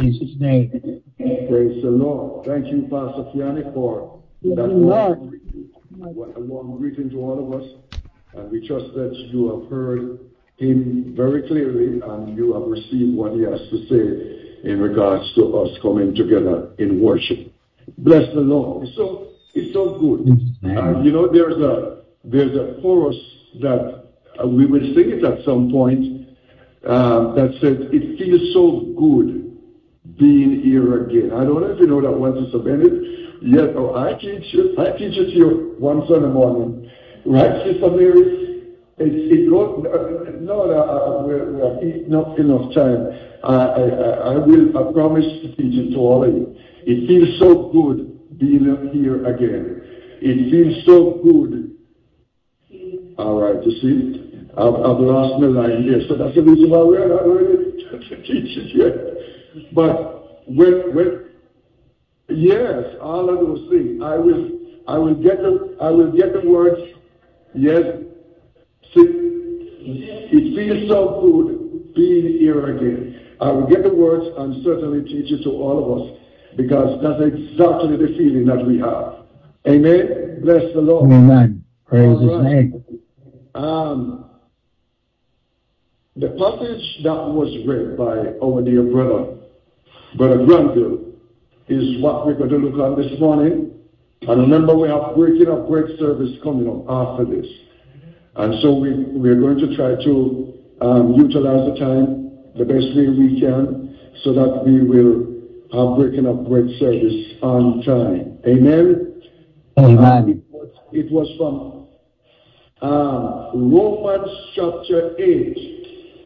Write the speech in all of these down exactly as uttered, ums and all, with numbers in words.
praise His name. Praise the Lord. Thank you, Pastor Kiani, for that warm, a warm greeting to all of us. And we trust that you have heard him very clearly and you have received what he has to say in regards to us coming together in worship. Bless the Lord. It's so, it's so good. Uh, you know, there's a, there's a chorus that uh, we will sing it at some point uh, that says, it feels so good being here again. I don't know if you know that one, Sister Bennett. Yes, oh, I teach you, I teach it to you one Sunday morning. Right, Sister Mary? It, it goes, no, no, uh, we, we have not enough time. I, I, I will, I promise to teach it to all of you. It feels so good being here again. It feels so good. All right, you see, I've, I've lost my line here, so that's the reason why we're not ready to teach it yet. But when, when, yes, all of those things, I will, I will get the, I will get the words. Yes, see, it feels so good being here again. I will get the words and certainly teach it to all of us because that's exactly the feeling that we have. Amen. Bless the Lord. Amen. Praise His right. name. Um, the passage that was read by our dear brother, Brother Granville, is what we're going to look at this morning. And remember, we have breaking up bread service coming up after this. And so we, we're going to try to um, utilize the time the best way we can so that we will have breaking up bread service on time. Amen? Amen. Um, it, was, it was from um, Romans chapter eight.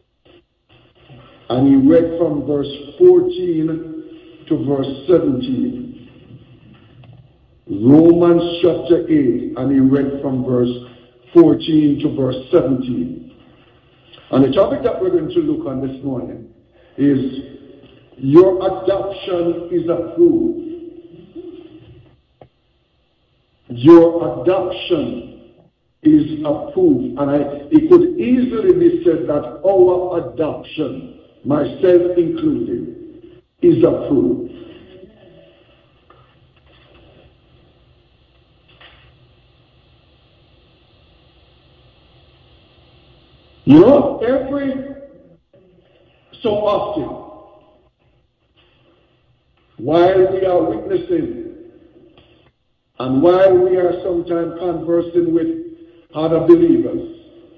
And he read from verse fourteen to verse seventeen. Romans chapter eight, and he read from verse fourteen to verse seventeen. And the topic that we're going to look on this morning is your adoption is approved. Your adoption is approved. And I, it could easily be said that our adoption, myself included, is approved. You know, every so often, while we are witnessing and while we are sometimes conversing with other believers,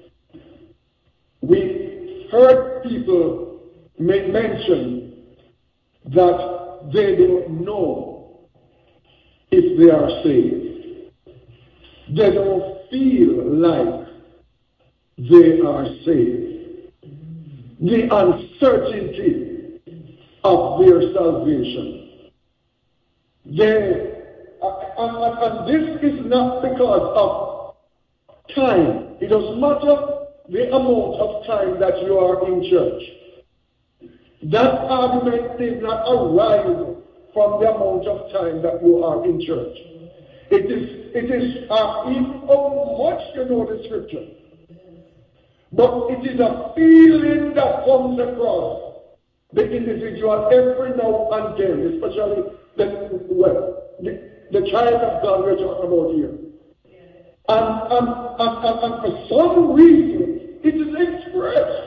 we heard people make mention that they don't know if they are saved. They don't feel like they are saved. The uncertainty of their salvation. They, and, and, and this is not because of time. It doesn't matter the amount of time that you are in church. That argument did not arise from the amount of time that you are in church. It is, it is uh, even how much you know the scripture. But it is a feeling that comes across the individual every now and then, especially the, well, the, the child of God we're talking about here. And, and, and, and, and for some reason, it is expressed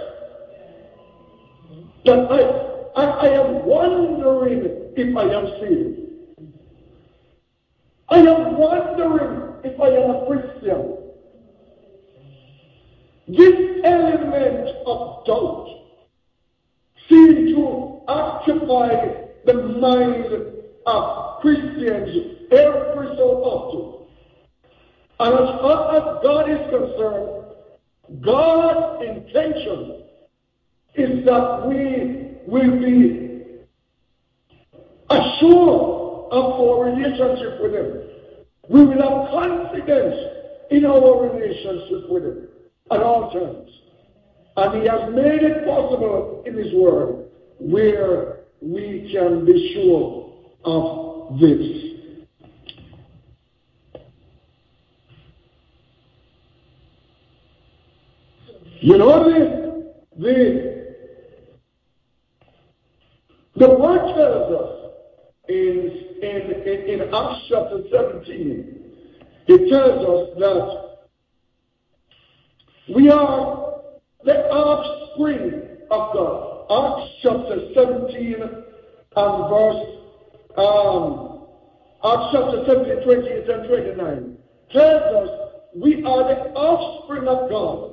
that I, I, I am wondering if I am saved. I am wondering if I am a Christian. This element of doubt seems to occupy the mind of Christians every so often. And as far as God is concerned, God's intention is that we will be assured of our relationship with Him. We will have confidence in our relationship with Him at all times. And He has made it possible in His Word where we can be sure of this. You know, the, the, The word tells us in, in, in, in Acts chapter seventeen, it tells us that we are the offspring of God. Acts chapter seventeen and verse, um, Acts chapter seventeen, twenty-eight and twenty-nine tells us we are the offspring of God.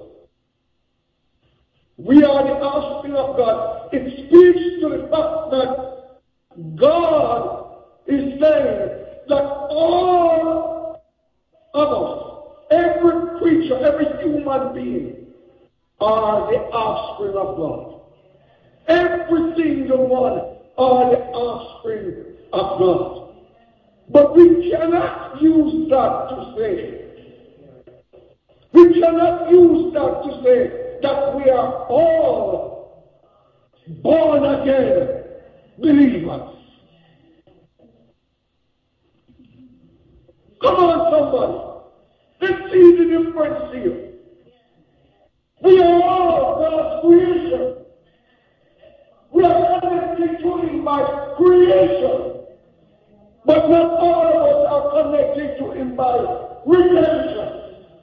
We are the offspring of God. It speaks to the fact that God is saying that all of us, every creature, every human being, are the offspring of God. Every single one are the offspring of God. But we cannot use that to say, we cannot use that to say that we are all born again believers. Come on, somebody. Let's see the difference here. We are all God's creation. We are connected to Him by creation. But not all of us are connected to Him by redemption.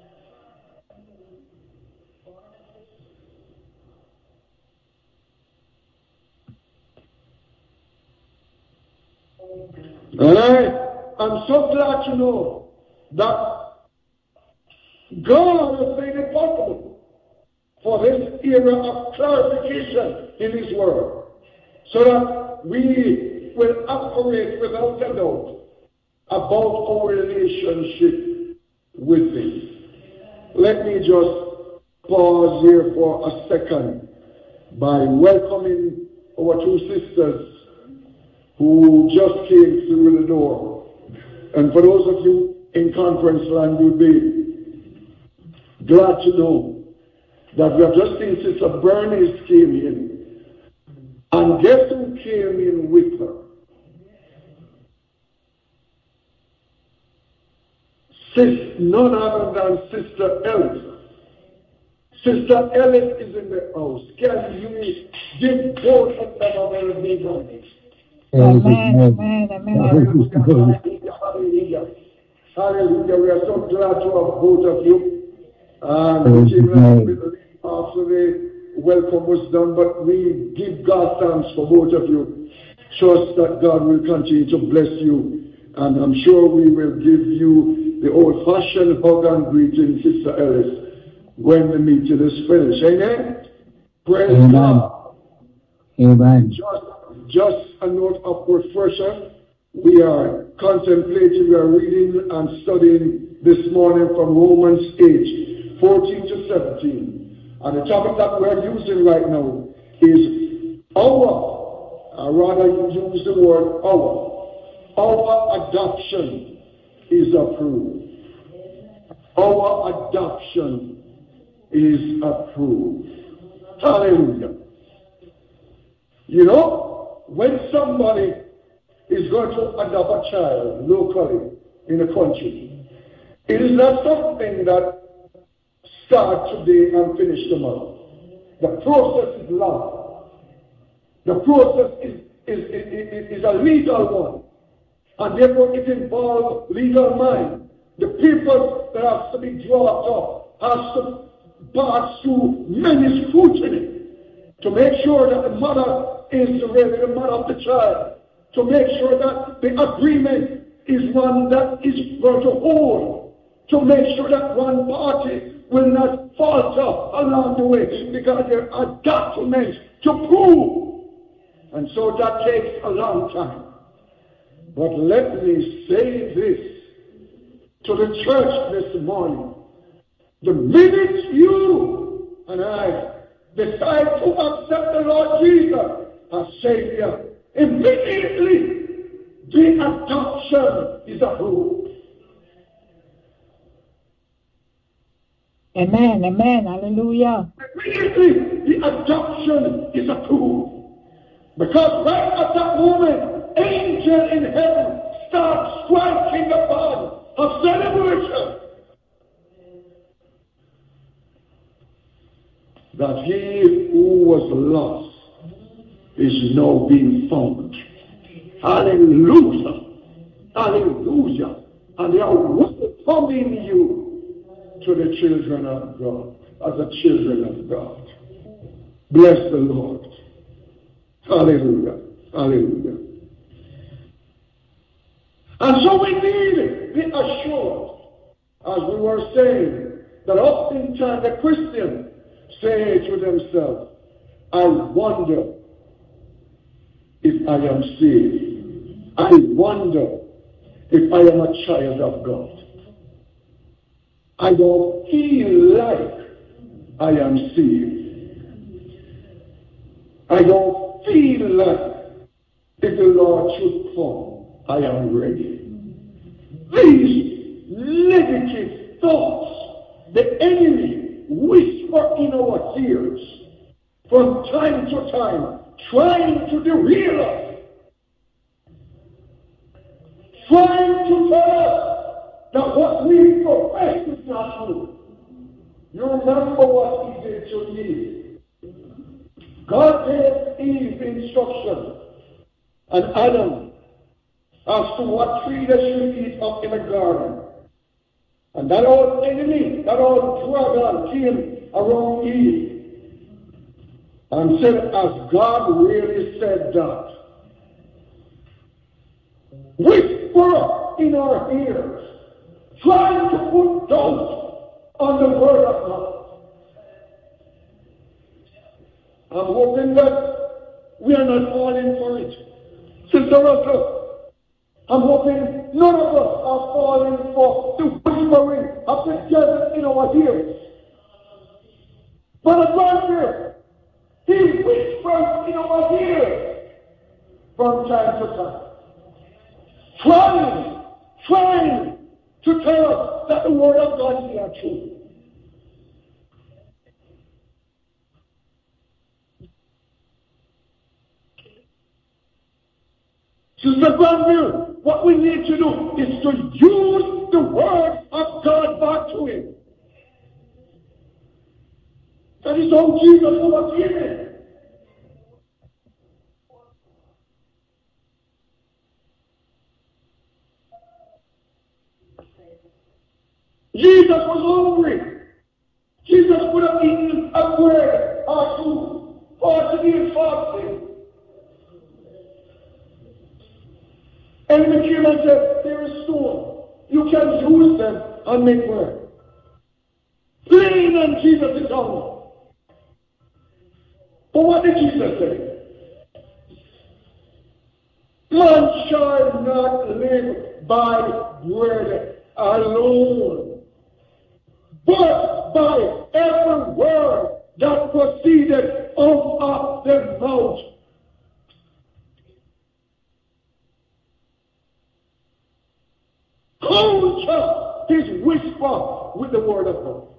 And I am so glad to know that God has made it possible for this era of clarification in His Word, so that we will operate without a doubt about our relationship with Him. Let me just pause here for a second by welcoming our two sisters who just came through the door. And for those of you in conference land, you'll be glad to know that we have just seen Sister Bernice came in. And guess who came in with her? Sis, none other than Sister Ellis. Sister Ellis is in the house. Can you give both of them a very big hand? Amen, amen, amen. Hallelujah, hallelujah. Hallelujah. We are so glad to have both of you. And we came a bit late after the welcome was done, but we give God thanks for both of you. Trust that God will continue to bless you. And I'm sure we will give you the old-fashioned hug and greeting, Sister Ellis, when the meeting is finished. Amen? Praise Amen. God. Amen. Just, just a note of refresher. We are contemplating, we are reading and studying this morning from Romans eight, fourteen to seventeen. And the topic that we're using right now is our, I rather use the word our. Our adoption is approved. Our adoption is approved. Hallelujah. You know, when somebody is going to adopt a child locally in a country, it is not something that starts today and finishes tomorrow. The process is long. The process is, is, is, is a legal one. And therefore it involves legal mind. The people that have to be brought up has to pass through many scrutiny to make sure that the mother is really the mother of the child, to make sure that the agreement is one that is going to hold, to make sure that one party will not falter along the way, because there are documents to prove. And so that takes a long time. But let me say this to the church this morning. The minute you and I decide to accept the Lord Jesus as Savior, immediately the adoption is approved. Amen, amen, hallelujah. Immediately the adoption is approved. Because right at that moment, angels in heaven start striking the band of celebration. That he who was lost is now being found. Hallelujah. Hallelujah. And they are welcoming you to the children of God, as the children of God. Bless the Lord. Hallelujah. Hallelujah. And so we need the assurance, as we were saying, that oftentimes the Christian say to themselves, I wonder if I am saved. I wonder if I am a child of God. I don't feel like I am saved. I don't feel like if the Lord should come, I am ready. These negative thoughts, the enemy whisper in our ears from time to time, trying to derail us, trying to tell us that what we profess is not true. You remember what he did to Eve. God gave Eve instruction and Adam as to what tree they should eat of in the garden. And that old enemy, that old dragon came around Eve and said, as God really said that, whisper in our ears, trying to put doubt on the word of God. I'm hoping that we are not falling for it. Sister Russell, I'm hoping none of us are falling for the whispering of the devil in our ears. But Brother, he whispers in our ears from time to time, trying, trying to tell us that the word of God is not true. Sister Granville, what we need to do is to use the word of God back to him. That is how Jesus was given. Jesus was hungry. Jesus could have eaten a bread or two, forty days fasting. And the king said, there is stone. You can use them and make bread. Lean on Jesus is hungry. But what did Jesus say? Man shall not live by bread alone, but by every word that proceeded out of the mouth. Culture his whisper with the word of God.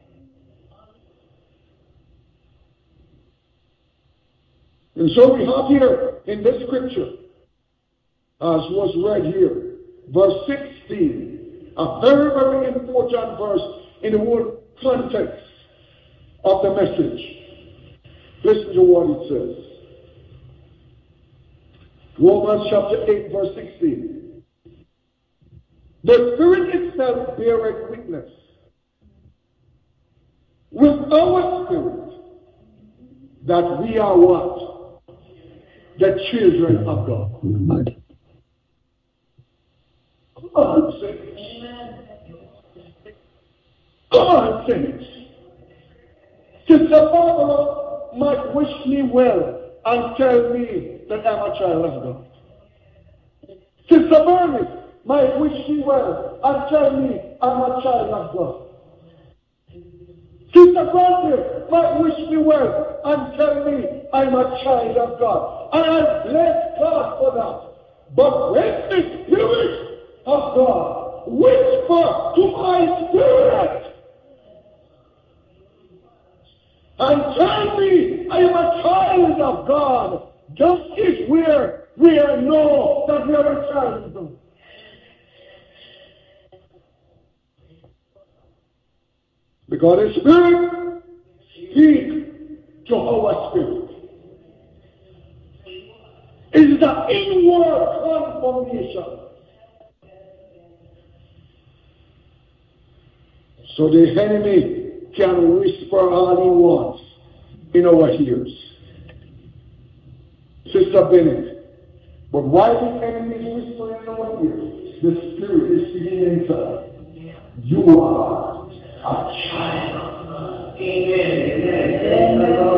And so we have here in this scripture, as was read here, verse sixteen, a very, very important verse in the whole context of the message. Listen to what it says. Romans chapter eight, verse sixteen. The Spirit itself beareth witness with our spirit that we are what? The children of God. God. God says. God says. Sister Barbara might wish me well and tell me that I'm a child of God. Sister Bernice might wish me well and tell me I'm a child of God. Sister Granville might wish me well and tell me I'm a child of God. And I bless God for that. But when the Spirit of God whisper to my spirit and tell me I am a child of God, that is where we know that we are a child of God. Because the Spirit speaks to our spirit. It's the inward transformation. So the enemy can whisper all he wants in our ears. Sister Bennett, but why the enemy is whispering in our ears? The Spirit is speaking inside. You are a child. Amen.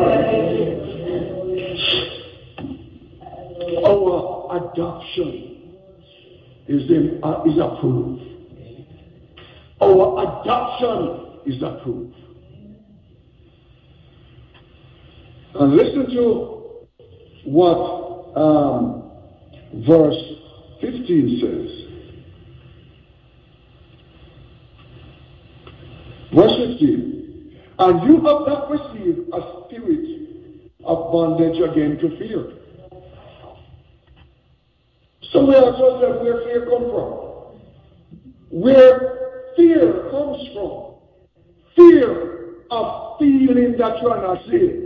Our adoption is, in, uh, is approved. Our adoption is approved. And listen to what um, verse fifteen says. Verse fifteen. And you have not received a spirit of bondage again to fear. So we ask ourselves where fear comes from. Where fear comes from. Fear of feeling that you are not saved.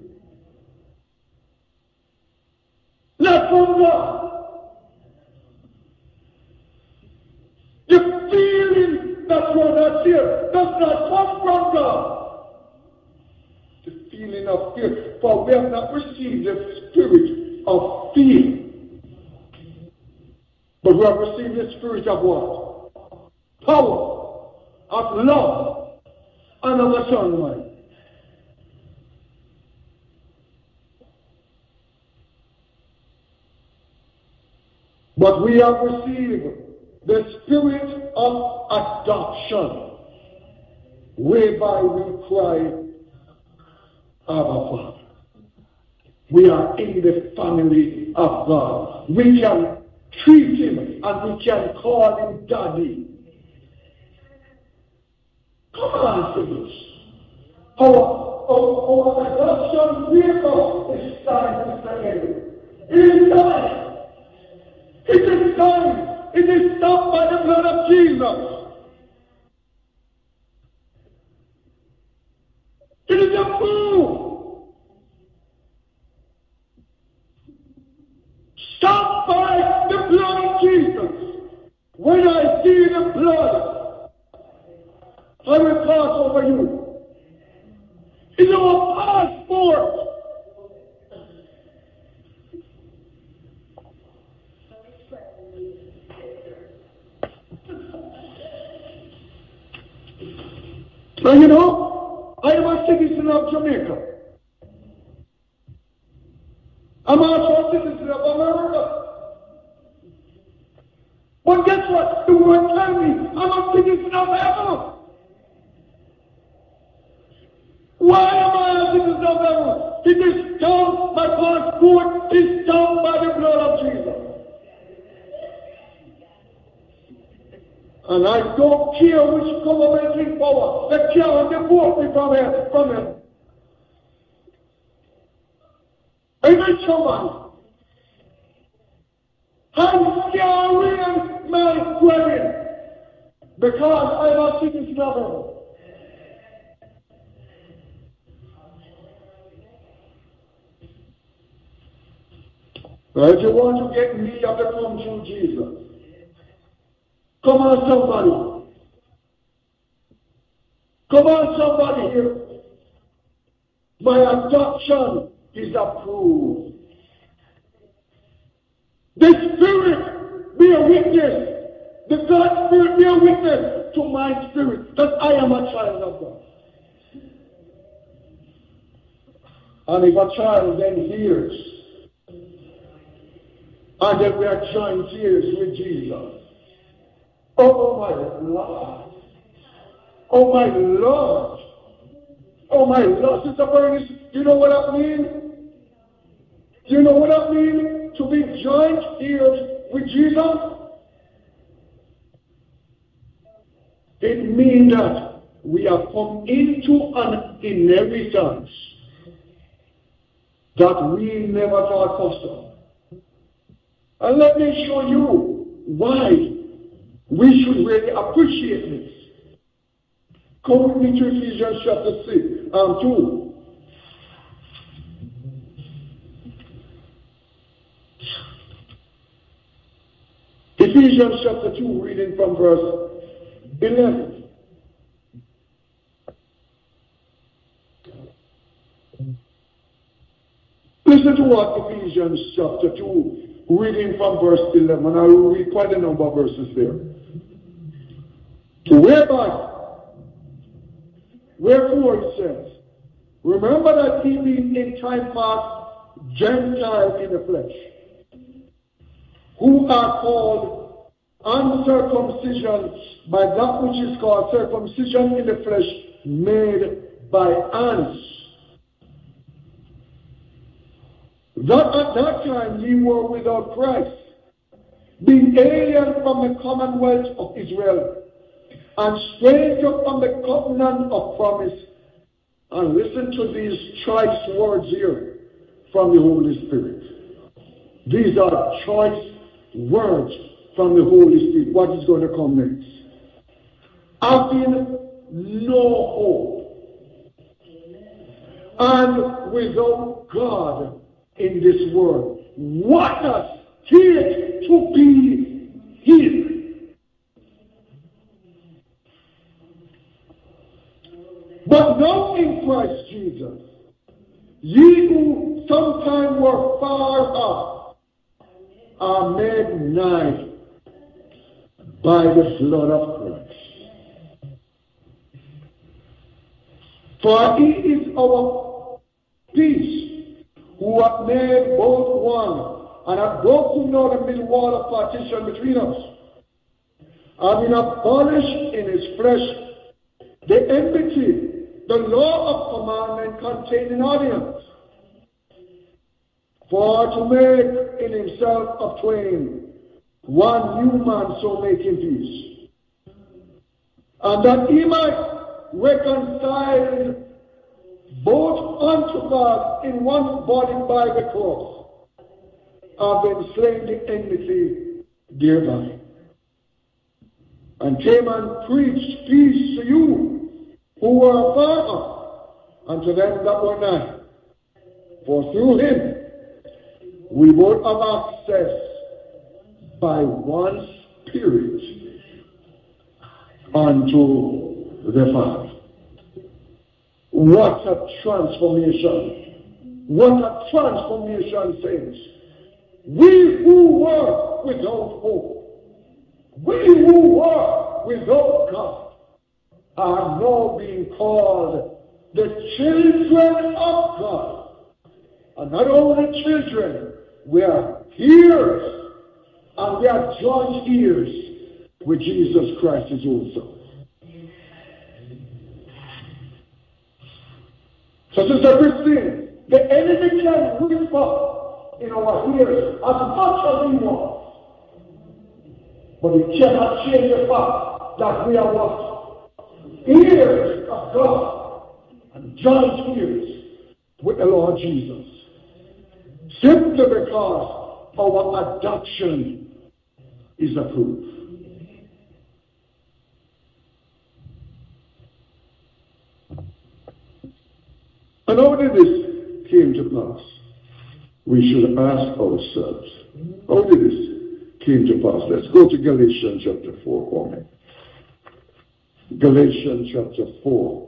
Not from God. The feeling that you are not saved does not come from God. The feeling of fear. For we have not received the spirit of fear. But we have received the spirit of what? Power, of love, and of a sound mind. But we have received the spirit of adoption, whereby we cry, Abba Father. We are in the family of God. We can treat him and we can call him Daddy. Come on, siblings. Our, our, our adoption vehicle is time, Mister Henry. It is time. It is time. It is stopped by the blood of Jesus. It is approved. Stopped by the blood of Jesus. When I see the blood, I will pass over you. It's our passport. Now you know, I am a citizen of Jamaica. I'm also a citizen of America. But guess what? The word tells me I'm a citizen of heaven. Why am I a citizen of heaven? It is done, my passport is done by the blood of Jesus. And I don't care which government is in power. They can't deport me from here, from here. Amen, somebody. I'm carrying my dwelling because I'm a citizen of heaven. Well, if you want to get me, you have to come through Jesus. Come on, somebody. Come on, somebody here. My adoption is approved. The Spirit bear witness. The God Spirit bear witness to my spirit that I am a child of God. And if a child then hears, and then we are joined tears with Jesus. Oh my Lord. Oh my Lord. Oh my Lord. Sister Bernice, you know what that means? You know what that means? To be joined tears with Jesus? It means that we have come into an inheritance that we never thought possible. And let me show you why we should really appreciate this. Come with me to Ephesians chapter six, um, two. Ephesians chapter two, reading from verse eleven. Listen to what Ephesians chapter two, reading from verse eleven. I will read quite a number of verses there. Whereby, wherefore it says, remember that he being in time past Gentile in the flesh, who are called uncircumcision by that which is called circumcision in the flesh made by hands. That at that time ye were without Christ, being alien from the commonwealth of Israel, and stranger from the covenant of promise. And listen to these choice words here from the Holy Spirit. These are choice words from the Holy Spirit. What is going to come next? Having no hope, and without God in this world. What a state to be in. But now in Christ Jesus, ye who sometime were far off are made nigh by the blood of Christ. For he is our peace, who have made both one, and have broken down the middle wall of partition between us, having abolished in his flesh the enmity, the law of commandment contained in ordinance, for to make in himself of twain one new man, so making peace, and that he might reconcile both unto God in one body by the cross, having slain the enmity thereby, and came and preached peace to you who were afar off, and to them that were nigh. For through him we both have access by one Spirit unto the Father. What a transformation. What a transformation, saints. We who were without hope, we who were without God, are now being called the children of God. And not only children, we are heirs, and we are joint heirs with Jesus Christ his own Son. So, Sister Christine, the enemy can whisper in our ears as much as he wants, but he cannot change the fact that we are what? Heirs of God and joint heirs with the Lord Jesus. Simply because our adoption is approved. And how did this came to pass? We should ask ourselves, how did this came to pass? Let's go to Galatians chapter four for me. Galatians chapter four.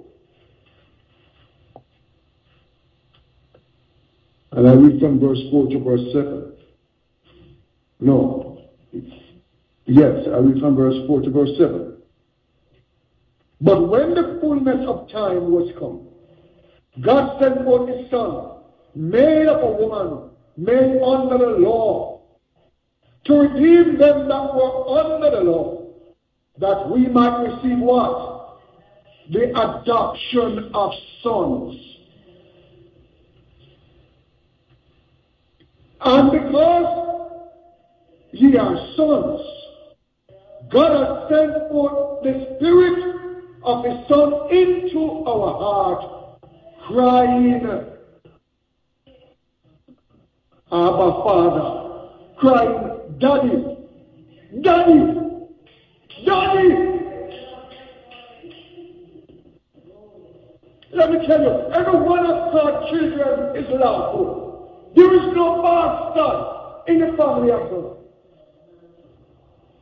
And I read from verse four to verse seven. No. Yes, I read from verse four to verse seven. But when the fullness of time was come, God sent forth his Son, made of a woman, made under the law, to redeem them that were under the law, that we might receive what? The adoption of sons. And because ye are sons, God has sent forth the Spirit of his Son into our heart, crying, Abba Father, crying, Daddy, Daddy, Daddy. Let me tell you, every one of God's children is lawful. There is no bastard in the family of God.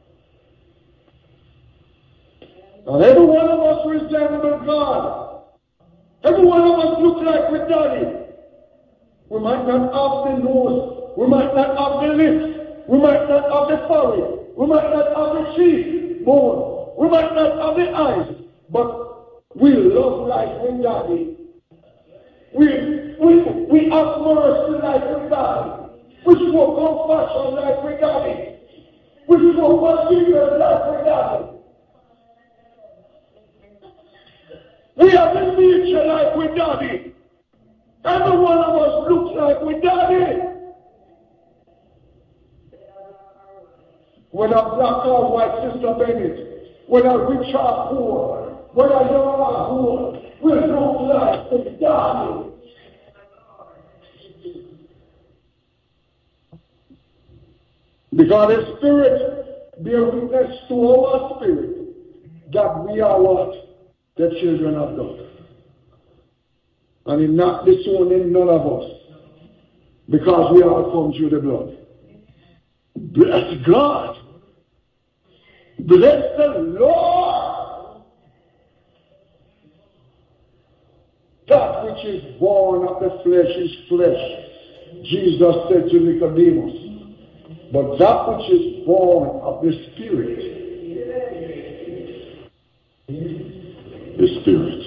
And every one of us resemble God. Every one of us look like with Daddy. We might not have the nose. We might not have the lips. We might not have the forehead. We might not have the cheek bone. We might not have the eyes. But we love life with Daddy. We, we, we have mercy like with Daddy. We show compassion like with Daddy. We show forgiveness like with Daddy. We have a nature like with Daddy. Every one of us looks like with Daddy. Whether black or white, Sister Bennett, whether rich or poor, whether young or old, we look like with Daddy. Because the Spirit bear witness to our spirit that we are what? The children of God. And in not disowning none of us. Because we are come through the blood. Bless God. Bless the Lord. That which is born of the flesh is flesh. Jesus said to Nicodemus. But that which is born of the Spirit is Spirit.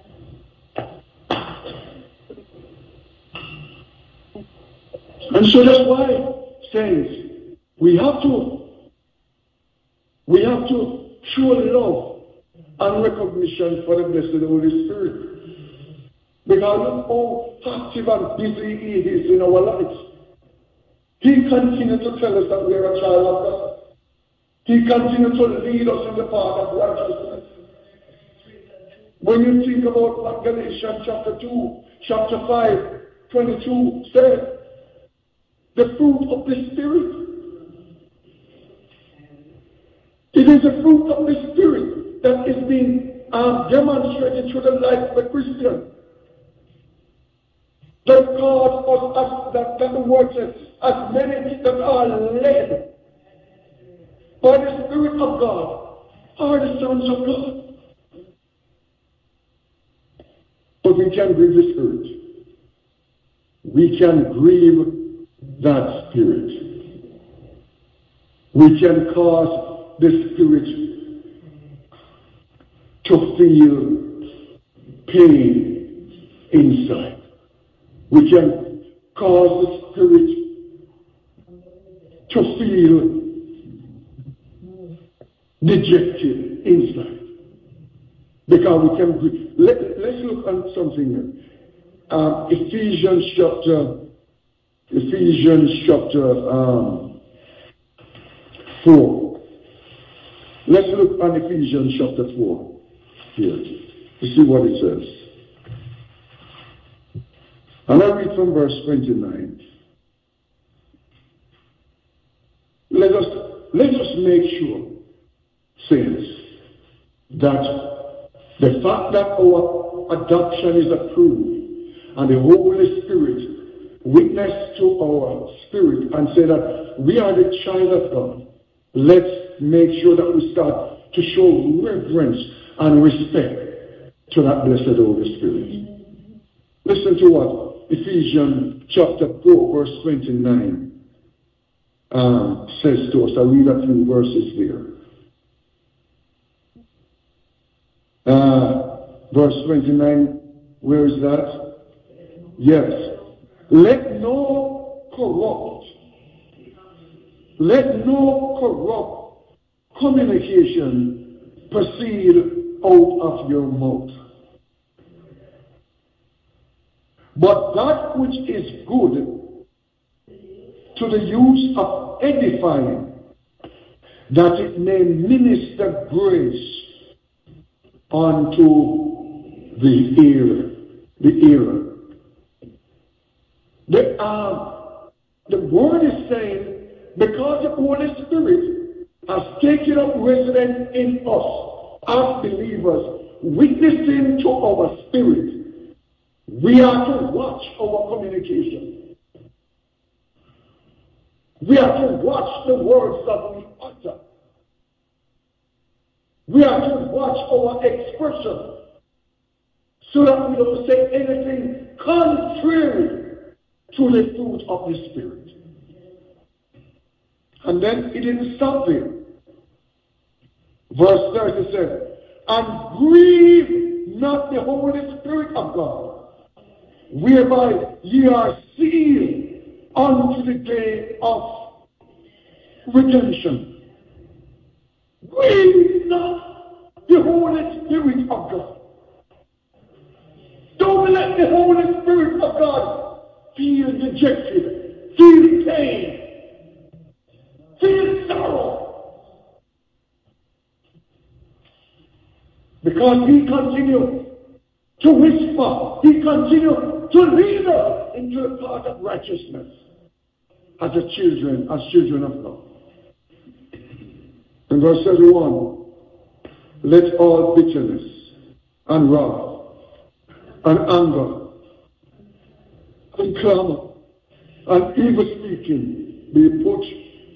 And so that's why, saints, we have to, we have to show love and recognition for the blessed Holy Spirit. Because look how active and busy He is in our lives. He continues to tell us that we are a child of God. He continues to lead us in the path of righteousness. When you think about what Galatians chapter two, chapter five, twenty-two said, the fruit of the Spirit. It is the fruit of the Spirit that is being um, demonstrated through the life of a Christian. That God was, as, that, that the word says, as many that are led by the Spirit of God are the sons of God. But we can grieve the Spirit. We can grieve that Spirit. We can cause the Spirit to feel pain inside. We can cause the Spirit to feel dejected inside. Because we can, let, let's look at something here. Um, Ephesians chapter, Ephesians chapter um, four. Let's look at Ephesians chapter four here to see what it says. And I read from verse twenty-nine. Let us, let us make sure, saints, that the fact that our adoption is approved and the Holy Spirit witness to our spirit and say that we are the child of God, let's make sure that we start to show reverence and respect to that blessed Holy Spirit. Listen to what Ephesians chapter four verse twenty-nine um, says to us. I'll read a few verses there. Uh, verse twenty-nine, where is that? Yes. Let no corrupt, let no corrupt communication proceed out of your mouth, but that which is good to the use of edifying, that it may minister grace unto the hearer. The hearer. The, uh, the word is saying, because the Holy Spirit has taken up residence in us as believers, witnessing to our spirit, we are to watch our communication. We are to watch the words that we utter. We are to watch watch our expression so that we don't say anything contrary to the fruit of the Spirit. And then it didn't stop there. Verse thirty-seven, and grieve not the Holy Spirit of God, whereby ye are sealed unto the day of redemption. Grieve not the Holy Spirit of God. Don't let the Holy Spirit of God feel dejected, feel pain, feel sorrow. Because he continued to whisper, he continued to lead us into the path of righteousness as a children, as children of God. In verse thirty-one, let all bitterness and wrath and anger and clamor and evil speaking be put,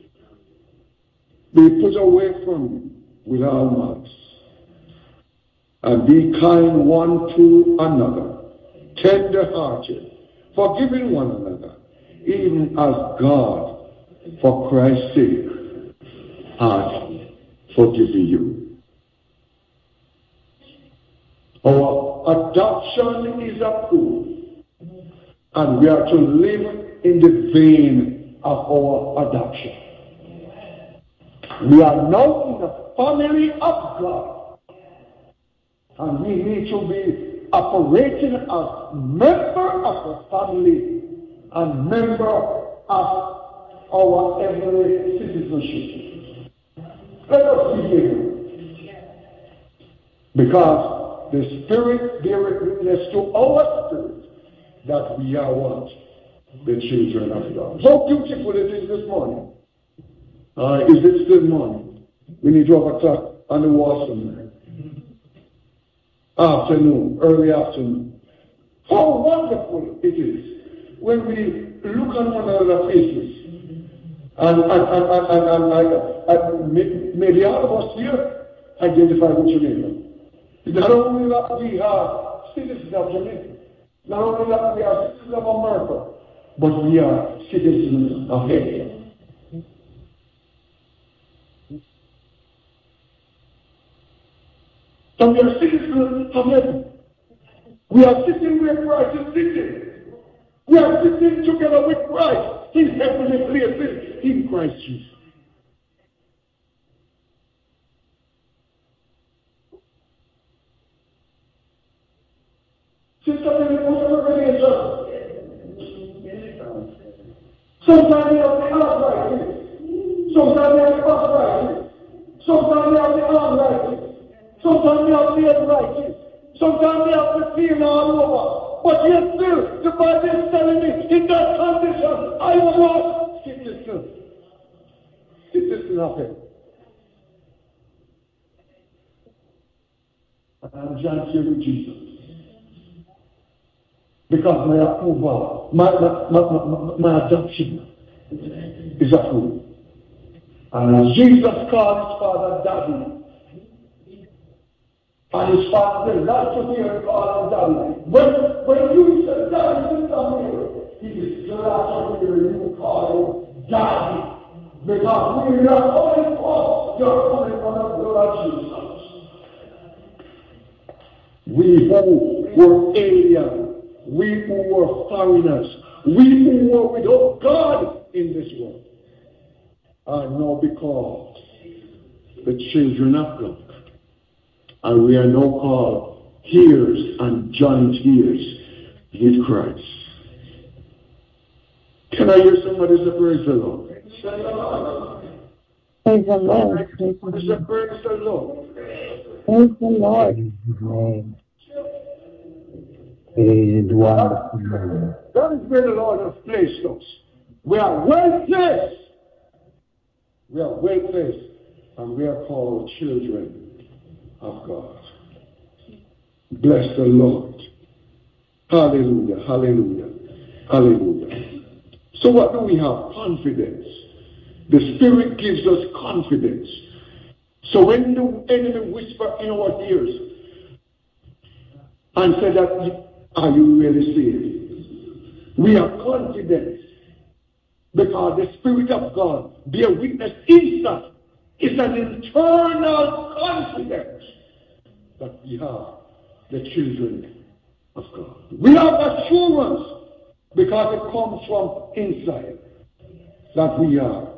be put away from you with all malice. And be kind one to another, tender-hearted, forgiving one another, even as God, for Christ's sake, hath forgiven you. Our adoption is approved, and we are to live in the vein of our adoption. We are now in the family of God. And we need to be operating as member of the family and member of our heavenly citizenship. Let us begin. Because the Spirit beareth witness to our spirit that we are what? The children of God. How beautiful it is this morning. Uh, is it still morning? We need to have a clock on the wall somewhere. Afternoon, early afternoon. How wonderful it is when we look on one another's faces. And, and, and, and, and, and, and may, may the all of us here identify with Jamaica. Not only that we are citizens of Jamaica, not only that we are citizens of America, but we are citizens of heaven. So we are citizens of heaven. We are sitting where Christ is sitting. We are sitting together with Christ in heavenly places in Christ Jesus. Sister, sometimes we have the arthritis. Sometimes we have the arthritis. Sometimes we have the arthritis. Sometimes we have the arthritis. Sometimes we have to feel all over. But yet still, the Bible is telling me, in that condition, I was citizen. Citizen of heaven. And I'm joined here with Jesus. Because my approval, my, my, my, my, my adoption is approved. And as Jesus called his father Daddy, and his father did not to hear him call him Daddy. When, when you said Daddy to come here, he is glad to hear you call him Daddy. Because when you are calling for, you are calling on the blood of Jesus. We who were aliens, we who were foreigners, we who were without God in this world, are now become the children of God. And we are now called heirs and joint heirs with Christ. Can I hear somebody say praise the Lord? Praise the Lord. Praise the Lord. Praise the Lord. Praise the Lord. Amen. It is wonderful. That is where the Lord has placed us. We are well placed. We are well placed. And we are called children of God. Bless the Lord. Hallelujah. Hallelujah. Hallelujah. So what do we have? Confidence. The Spirit gives us confidence. So when the enemy whisper in our ears and say that, are you really saved? We are confident because the Spirit of God bear witness inside. It's an internal confidence that we are the children of God. We have assurance because it comes from inside that we are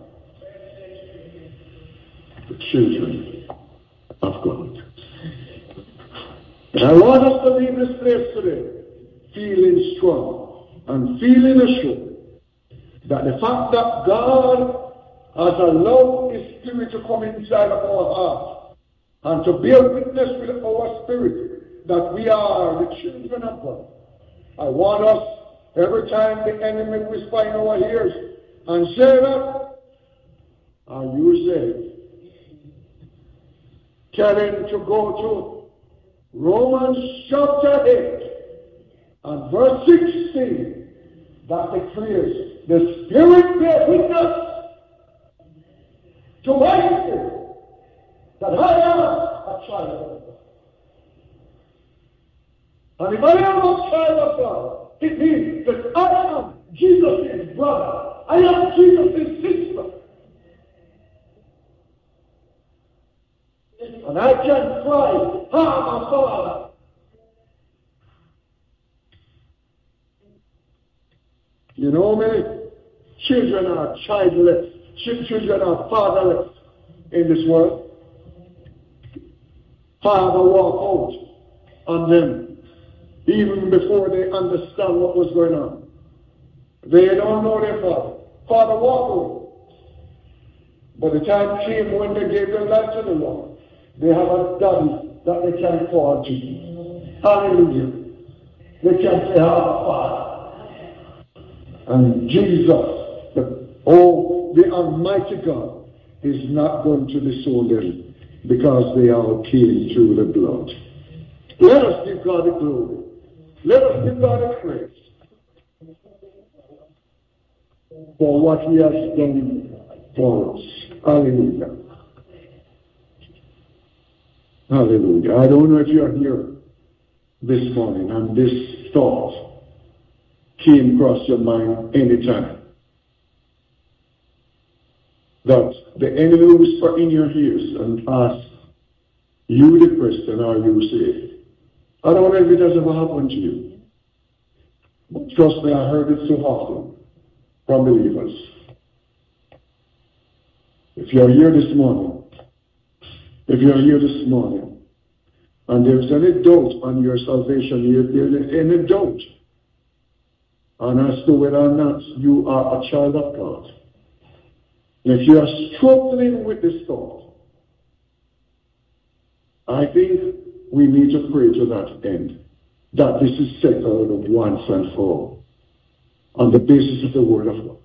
the children of God. And I want us to leave this place today feeling strong and feeling assured that the fact that God has allowed His Spirit to come inside of our heart and to bear witness with our spirit that we are the children of God. I want us, every time the enemy whispers in our ears and say that, are you saved? Tell him to go to Romans chapter eight and verse sixteen that declares the Spirit bears witness to my spirit that I am a child of God. And if I am a child of God, it means that I am Jesus' brother. I am Jesus' sister. And I can cry, Abba, Father. You know, many children are childless. Children are fatherless in this world. Father walk out on them even before they understand what was going on. They don't know their father. Father walk out. But the time came when they gave their life to the Lord. They have a daddy that they can call to. Hallelujah. They can say, Abba, Father. And Jesus, the, oh, the Almighty God, is not going to disown them because they all came through the blood. Let us give God the glory. Let us give God the praise for what He has done for us. Hallelujah. Hallelujah. I don't know if you are here this morning and this thought came across your mind anytime. That the enemy will whisper in your ears and ask you the question, are you saved? I don't know if it has ever happened to you. But trust me, I heard it so often from believers. If you're here this morning, if you're here this morning, and there's any doubt on your salvation, if there's any doubt on as to whether or not you are a child of God, if you are struggling with this thought, I think we need to pray to that end, that this is settled once and for all, on the basis of the Word of God.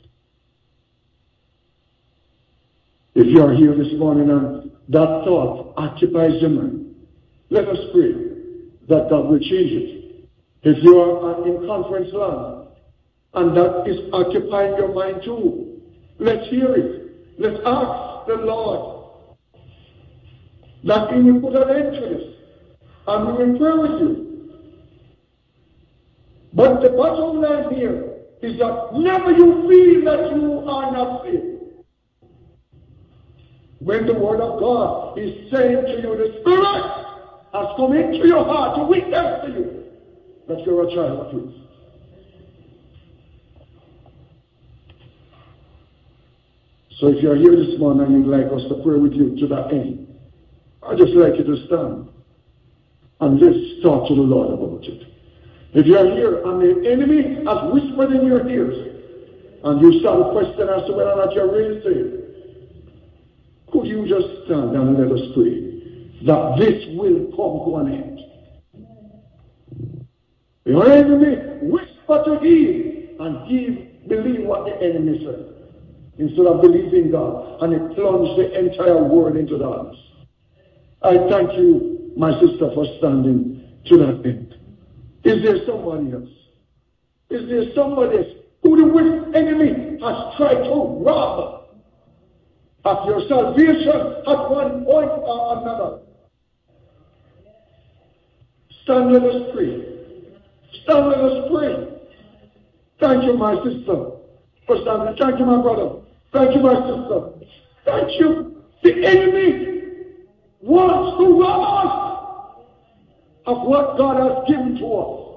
If you are here this morning and that thought occupies your mind, let us pray that God will change it. If you are in conference land and that is occupying your mind too, let's hear it. Let's ask the Lord that He will put an end to this and we will pray with you. But the bottom line here is that never you feel that you are not saved. When the Word of God is saying to you, the Spirit has come into your heart to witness to you that you're a child of His. So if you're here this morning and you'd like us to pray with you to that end, I'd just like you to stand and let's talk to the Lord about it. If you're here and the enemy has whispered in your ears and you start a question as to whether or not you're really saved, could you just stand and let us pray that this will come to an end? Your enemy whisper to him and he believe what the enemy said instead of believing God, and it plunged the entire world into darkness. I thank you, my sister, for standing to that end. Is there somebody else? Is there somebody else who the enemy has tried to rob of your salvation at one point or another. Stand, let us pray. Stand, let us pray. Thank you, my sister, for standing. Thank you, my brother. Thank you, my sister. Thank you. The enemy wants to rob us of what God has given to us.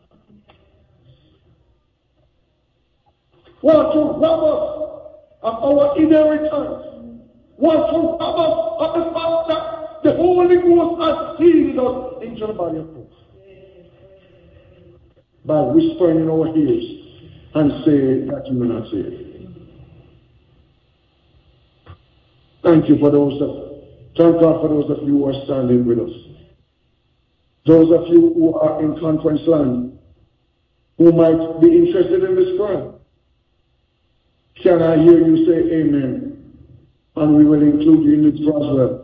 Wants to rob us of our inheritance. Wants to rob us of the fact that the Holy Ghost has sealed us into the body of Christ. By whispering in our ears and say that you will not say it. Thank you for those of, thank God for those of you who are standing with us. Those of you who are in conference land, who might be interested in this prayer. Can I hear you say amen? And we will include you in it as well.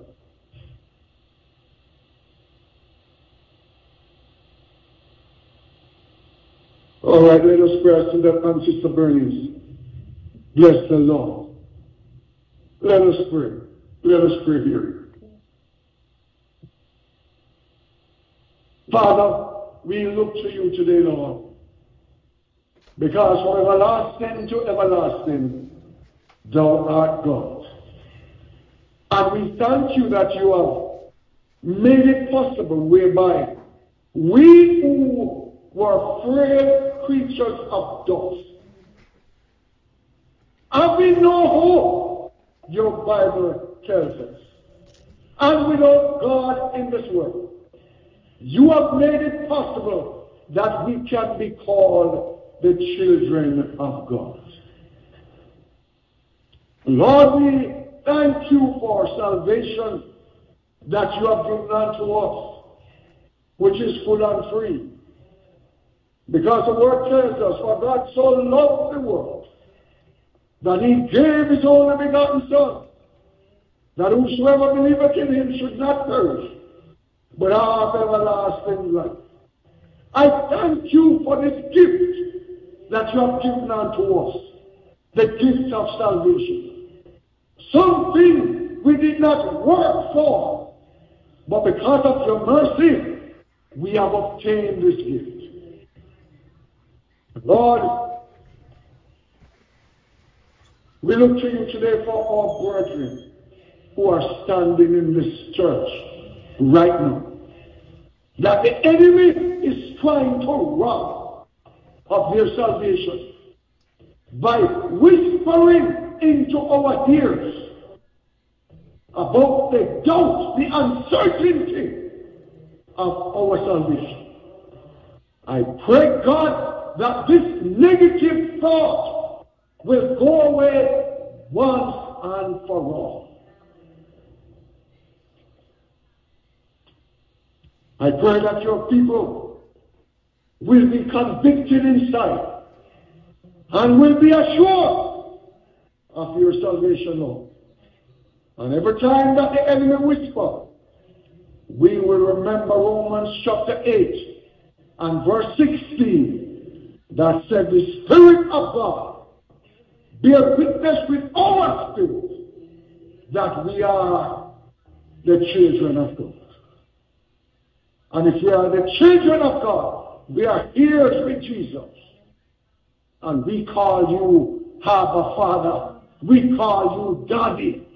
All right, let us pray to that and Sister Bernice. Bless the Lord. Let us pray. Let us pray here. Father, we look to you today, Lord. Because from everlasting to everlasting, thou art God. And we thank you that you have made it possible whereby we who were frail creatures of dust, having no hope, your Bible tells us, and without God in this world, you have made it possible that we can be called the children of God. Lord, we thank you for salvation that you have given unto us, which is full and free. Because the word tells us, for God so loved the world, that he gave his only begotten Son, that whosoever believeth in him should not perish, but have everlasting life. I thank you for this gift that you have given unto us, the gift of salvation. Something we did not work for, but because of your mercy, we have obtained this gift. Lord, we look to you today for our brethren who are standing in this church right now, that the enemy is trying to rob of their salvation by whispering into our ears about the doubt, the uncertainty of our salvation. I pray, God, that this negative thought will go away once and for all. I pray that your people will be convicted inside and will be assured of your salvation, Lord. And every time that the enemy whispers, we will remember Romans chapter eight and verse sixteen that said, the Spirit of God bear witness with our spirit that we are the children of God. And if we are the children of God, we are heirs with Jesus. And we call you Abba Father. We call you Daddy.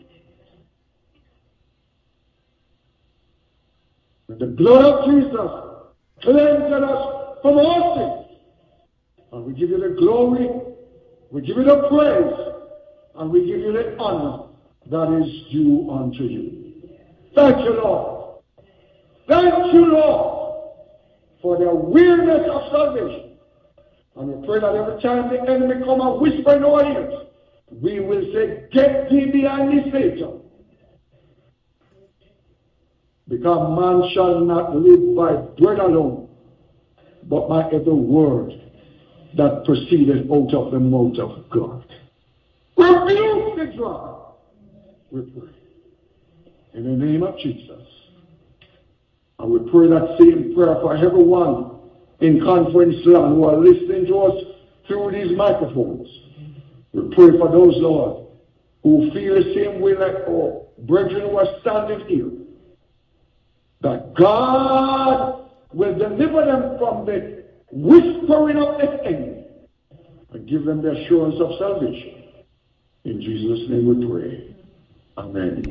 The blood of Jesus cleanses us from all sins. And we give you the glory, we give you the praise, and we give you the honor that is due unto you. Thank you, Lord. Thank you, Lord, for the awareness of salvation. And we pray that every time the enemy come and whisper in our ears, we will say, get thee behind me, Satan. Because man shall not live by bread alone, but by every word that proceeded out of the mouth of God. Rebuke the dragon, we pray. In the name of Jesus. And we pray that same prayer for everyone in conference land who are listening to us through these microphones. We pray for those, Lord, who feel the same way like our brethren who are standing here, that God will deliver them from the whispering of the enemy and give them the assurance of salvation. In Jesus' name we pray. Amen.